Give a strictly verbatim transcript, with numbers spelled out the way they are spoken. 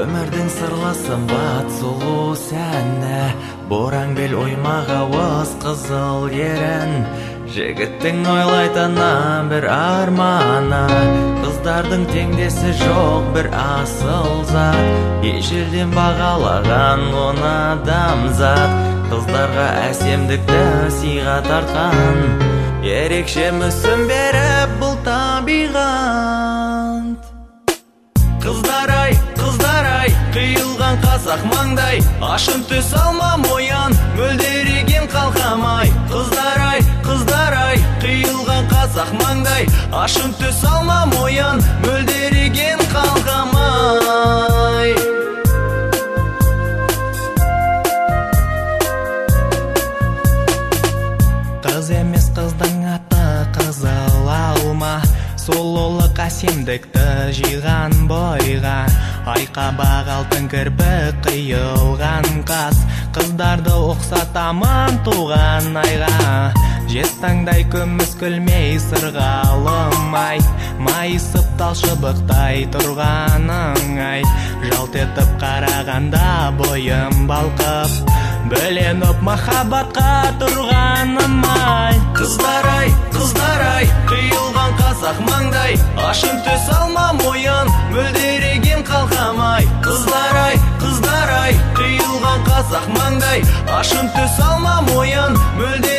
өмірдің сырласын бат сұлу сәні, бораң бел оймаға уыз қызыл ерін. Жігіттің ойлайтына бір арманы, қыздардың теңдесі жоқ бір асыл зат. Ежелден бағалаған он адамзат, қыздарға әсемдікті сыйға тартқан. Ерекше мүсін беріп бұл табиғат. Қыздар-ай, қыздар-ай, қиылған қазақ маңдай, ашын түс алма моян, мөлдереген қалқамай. Қыздар-ай, қыздар-ай, қиылған қазақ маңдай, ашын түс алма моян, мөлдереген қалқамай. Қыз емес қыздың аты қызыл алма, сұлулық әсемдікті жиған бойға. Айқабақ алтын кірпік қиылған қас, қыздарды ұқсатамын туған айға. Жез таңдай күміс күлмей сырғалым ай, майысып талшыбықтай тұрғаның ай. Жалт етіп қарағанда бойым балқып, бөленіп махаббатқа тұрғаным ай. Қыздар-ай, қыздар-ай, қиылған қазақ маңдай, ашын түс алма моян, мөлдереген қалқамай. Қыздар-ай, қыздар-ай, қиылған қазақ маңдай, ашын түс алма моян, мөлдереген